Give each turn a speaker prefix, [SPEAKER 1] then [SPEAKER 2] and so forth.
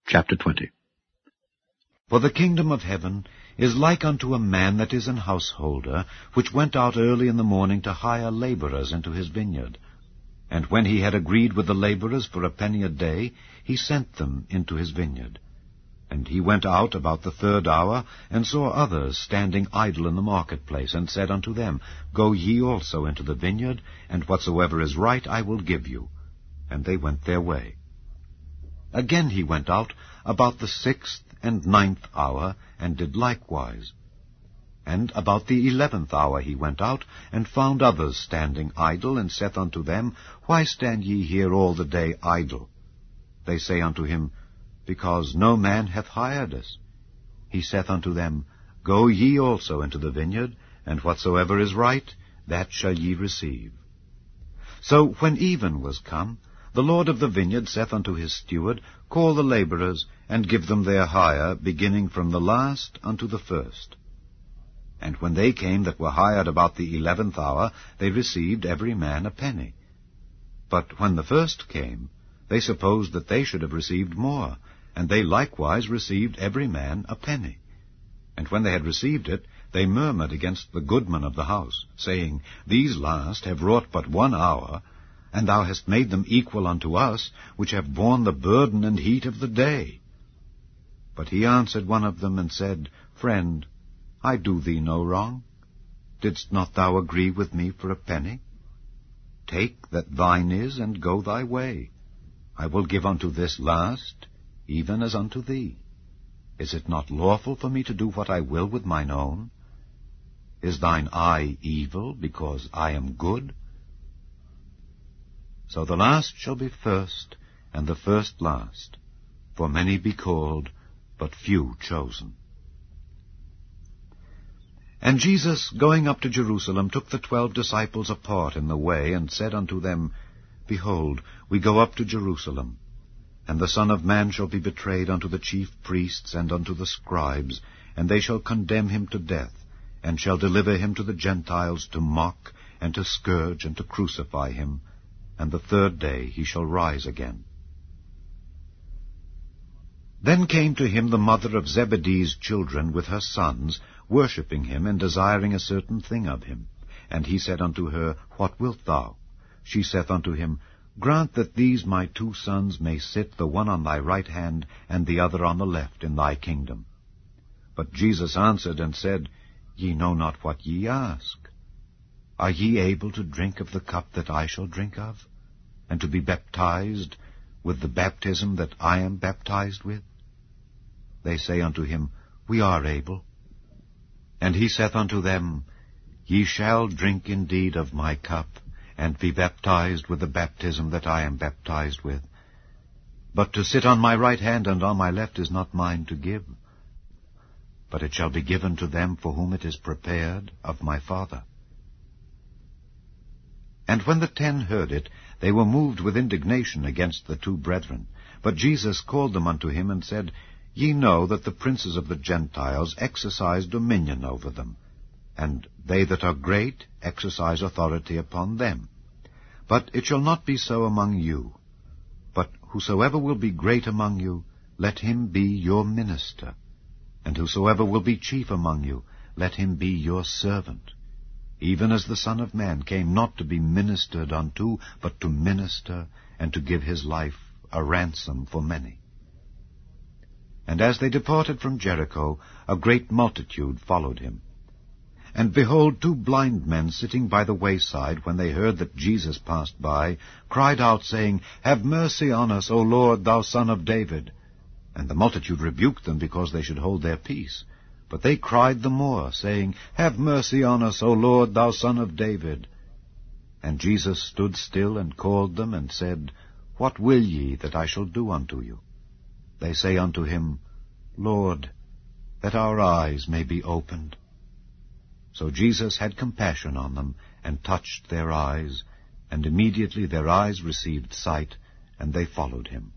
[SPEAKER 1] Chapter 20.
[SPEAKER 2] For the kingdom of heaven is like unto a man that is an householder, which went out early in the morning to hire labourers into his vineyard. And when he had agreed with the labourers for a penny a day, he sent them into his vineyard. And he went out about the 3rd hour, and saw others standing idle in the marketplace, and said unto them, Go ye also into the vineyard, and whatsoever is right I will give you. And they went their way. Again he went out about the 6th and 9th hour, and did likewise. And about the 11th hour he went out, and found others standing idle, and saith unto them, Why stand ye here all the day idle? They say unto him, Because no man hath hired us. He saith unto them, Go ye also into the vineyard, and whatsoever is right, that shall ye receive. So when even was come, the Lord of the vineyard saith unto his steward, Call the labourers, and give them their hire, beginning from the last unto the first. And when they came that were hired about the 11th hour, they received every man a penny. But when the first came, they supposed that they should have received more, and they likewise received every man a penny. And when they had received it, they murmured against the goodman of the house, saying, These last have wrought but 1 hour, and thou hast made them equal unto us, which have borne the burden and heat of the day. But he answered one of them, and said, Friend, I do thee no wrong. Didst not thou agree with me for a penny? Take that thine is, and go thy way. I will give unto this last, even as unto thee. Is it not lawful for me to do what I will with mine own? Is thine eye evil, because I am good? So the last shall be first, and the first last. For many be called, but few chosen. And Jesus, going up to Jerusalem, took the 12 disciples apart in the way, and said unto them, Behold, we go up to Jerusalem, and the Son of Man shall be betrayed unto the chief priests and unto the scribes, and they shall condemn him to death, and shall deliver him to the Gentiles to mock, and to scourge, and to crucify him, and the 3rd day he shall rise again. Then came to him the mother of Zebedee's children with her sons, worshipping him, and desiring a certain thing of him. And he said unto her, What wilt thou? She saith unto him, Grant that these my 2 sons may sit, the one on thy right hand, and the other on the left, in thy kingdom. But Jesus answered and said, Ye know not what ye ask. Are ye able to drink of the cup that I shall drink of, and to be baptized with the baptism that I am baptized with? They say unto him, We are able. And he saith unto them, Ye shall drink indeed of my cup, and be baptized with the baptism that I am baptized with. But to sit on my right hand and on my left is not mine to give, but it shall be given to them for whom it is prepared of my Father. And when the 10 heard it, they were moved with indignation against the 2 brethren. But Jesus called them unto him, and said, Ye know that the princes of the Gentiles exercise dominion over them, and they that are great exercise authority upon them. But it shall not be so among you. But whosoever will be great among you, let him be your minister. And whosoever will be chief among you, let him be your servant. Even as the Son of Man came not to be ministered unto, but to minister, and to give his life a ransom for many. And as they departed from Jericho, a great multitude followed him. And behold, 2 blind men sitting by the wayside, when they heard that Jesus passed by, cried out, saying, Have mercy on us, O Lord, thou Son of David. And the multitude rebuked them, because they should hold their peace. But they cried the more, saying, Have mercy on us, O Lord, thou Son of David. And Jesus stood still, and called them, and said, What will ye that I shall do unto you? They say unto him, Lord, that our eyes may be opened. So Jesus had compassion on them, and touched their eyes, and immediately their eyes received sight, and they followed him.